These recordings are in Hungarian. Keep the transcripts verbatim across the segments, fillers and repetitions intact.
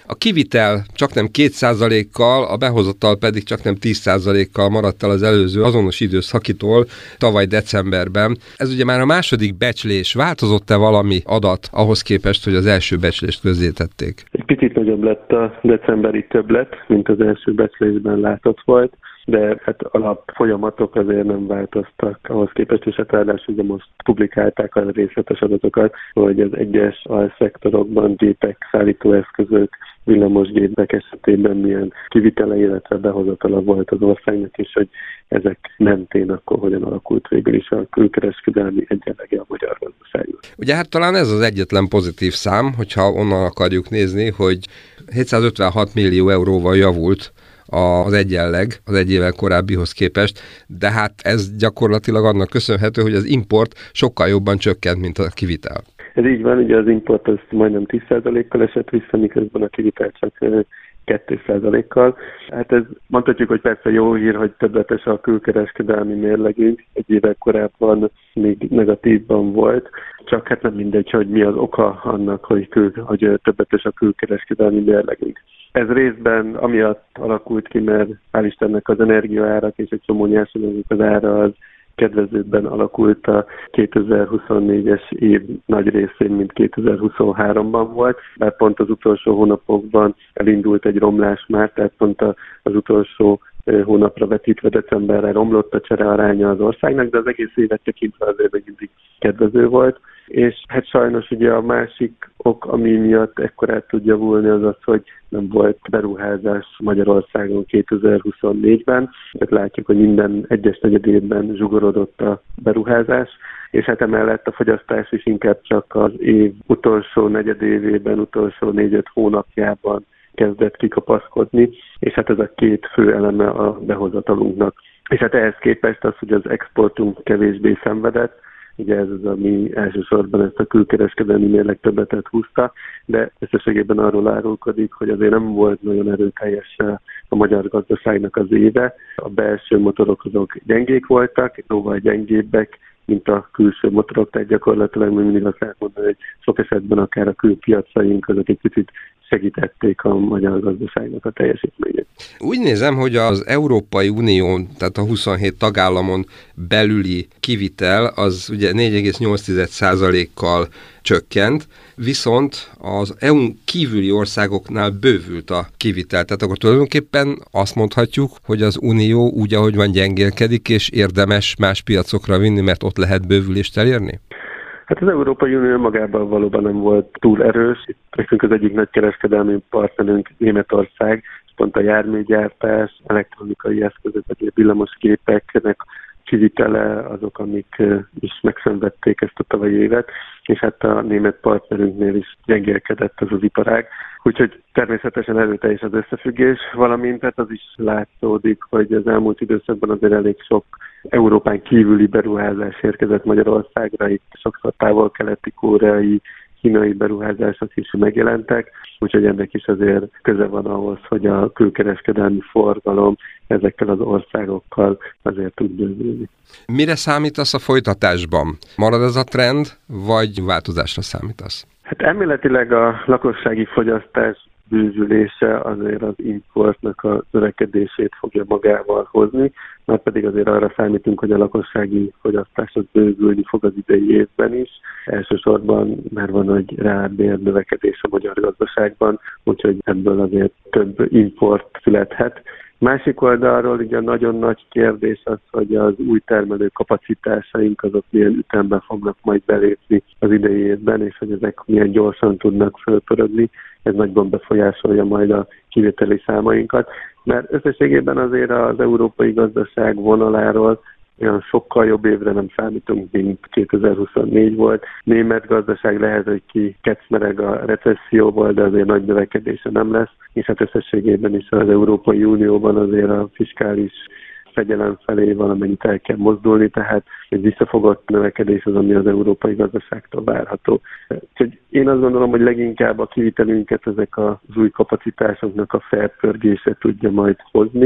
A kivitel csaknem két százalékkal, a behozatal pedig csaknem tíz százalékkal maradt el az előző azonos időszakitól tavaly decemberben. Ez ugye már a második becslés. Változott-e valami adat ahhoz képest, hogy az első becslést közzétették? Egy picit nagyobb lett a decemberi többlet, mint az első becslésben látott volt, de hát alap folyamatok azért nem változtak ahhoz képest, és hát ráadásul ugye most publikálták a részletes adatokat, hogy az egyes alszektorokban gépek, szállítóeszközök, villamosgépek esetében milyen kivitele, illetve behozatala volt az országnak, és hogy ezek mentén akkor hogyan alakult végül is a külkereskedelmi egyenlege a magyar gazdaságnak. Ugye hát talán ez az egyetlen pozitív szám, hogyha onnan akarjuk nézni, hogy hétszázötvenhat millió euróval javult az egyenleg az egy évvel korábbihoz képest, de hát ez gyakorlatilag annak köszönhető, hogy az import sokkal jobban csökkent, mint a kivitel. Ez így van, ugye az import az majdnem tíz százalékkal esett vissza, miközben a kivitel csak két százalékkal. Hát ez mondhatjuk, hogy persze jó hír, hogy többletes a külkereskedelmi mérlegünk, egy évvel korábban még negatívban volt, csak hát nem mindegy, hogy mi az oka annak, hogy, kül, hogy többletes a külkereskedelmi mérlegünk. Ez részben amiatt alakult ki, mert hál' Istennek az energiaárak és egy csomó nyersanyagok az ára az kedvezőbben alakult a kétezer-huszonnégyes év nagy részén, mint kétezer-huszonháromban volt, bár pont az utolsó hónapokban elindult egy romlás már, tehát pont az utolsó hónapra vetítve decemberre romlott a cserearánya az országnak, de az egész évet tekintve azért még mindig kedvező volt. És hát sajnos ugye a másik ok, ami miatt ekkorát tud javulni, az az, hogy nem volt beruházás Magyarországon kétezer-huszonnégyben. Tehát látjuk, hogy minden egyes negyedévben zsugorodott a beruházás, és hát emellett a fogyasztás is inkább csak az év utolsó negyedévében, utolsó négy-öt hónapjában kezdett kikapaszkodni, és hát ez a két fő eleme a behozatalunknak. És hát ehhez képest az, hogy az exportunk kevésbé szenvedett, ugye ez az, ami elsősorban ezt a külkereskedelmi mérleg többletet húzta, de összességében arról árulkodik, hogy azért nem volt nagyon erőteljes a magyar gazdaságnak az éve. A belső motorok azok gyengék voltak, jóval gyengébbek, mint a külső motorok, tehát gyakorlatilag még mindig azt lehet mondani, hogy sok esetben akár a külpiacaink azok egy picit segítették a magyar gazdaságnak a teljesítményét. Úgy nézem, hogy az Európai Unión, tehát a huszonhét tagállamon belüli kivitel az ugye négy egész nyolc százalékkal csökkent, viszont az é u-n kívüli országoknál bővült a kivitel. Tehát akkor tulajdonképpen azt mondhatjuk, hogy az Unió úgy, ahogy van, gyengélkedik, és érdemes más piacokra vinni, mert ott lehet bővülést elérni? Hát az Európai Unió magában valóban nem volt túl erős. Itt nekünk az egyik nagy kereskedelmi partnerünk Németország, pont a járműgyártás, elektronikai eszközök, vagy villamosgépeknek kivitele azok, amik is megszenvedték ezt a tavalyi évet, és hát a német partnerünknél is gyengélkedett az az iparág. Úgyhogy természetesen erőteljes az összefüggés, valamint hát az is látszódik, hogy az elmúlt időszakban azért elég sok Európán kívüli beruházás érkezett Magyarországra, itt sokszor távol-keleti, koreai, kínai beruházások is megjelentek, úgyhogy ennek is azért köze van ahhoz, hogy a külkereskedelmi forgalom ezekkel az országokkal azért tud bővülni. Mire számítasz a folytatásban? Marad ez a trend, vagy változásra számítasz? Hát elméletileg a lakossági fogyasztás bővülése azért az importnak a növekedését fogja magával hozni, mert pedig azért arra számítunk, hogy a lakossági fogyasztás az bővülni fog az idei évben is. Elsősorban már van egy reálbér növekedés a magyar gazdaságban, úgyhogy ebből azért több import születhet. Másik oldalról ugye nagyon nagy kérdés az, hogy az új termelő kapacitásaink azok milyen ütemben fognak majd belépni az idei évben, és hogy ezek milyen gyorsan tudnak fölpörögni. Ez nagyban befolyásolja majd a kivételi számainkat, mert összességében azért az európai gazdaság vonaláról olyan sokkal jobb évre nem számítunk, mint kétezer-huszonnégy volt. Német gazdaság lehet, hogy ki kecmereg a recesszióval, de azért nagy növekedése nem lesz, és hát összességében is az Európai Unióban azért a fiskális fegyelem felé valamennyit el kell mozdulni, tehát egy visszafogott növekedés az, ami az európai gazdaságtól várható. Úgyhogy én azt gondolom, hogy leginkább a kivitelünket ezek az új kapacitásoknak a felpörgése tudja majd hozni,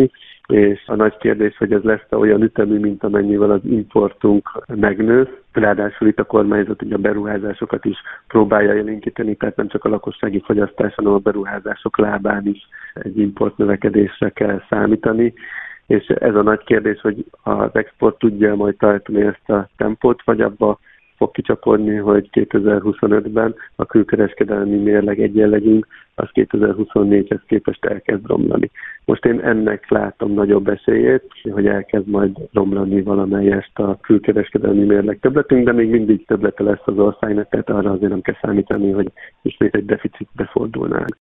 és a nagy kérdés, hogy ez lesz olyan ütemű, mint amennyivel az importunk megnő. Ráadásul itt a kormányzat ugye a beruházásokat is próbálja élénkíteni, tehát nem csak a lakossági fogyasztás, hanem a beruházások lábán is egy import növekedésre kell számítani. És ez a nagy kérdés, hogy az export tudja majd tartani ezt a tempót, vagy abba fog kicsapodni, hogy kétezer-huszonötben a külkereskedelmi mérleg egyenlegünk az kétezer-huszonnégyhez képest elkezd romlani. Most én ennek látom nagyobb esélyét, hogy elkezd majd romlani valamelyest a külkereskedelmi mérleg többletünk, de még mindig többlete lesz az országnak, tehát arra azért nem kell számítani, hogy ismét egy deficitbe fordulnánk.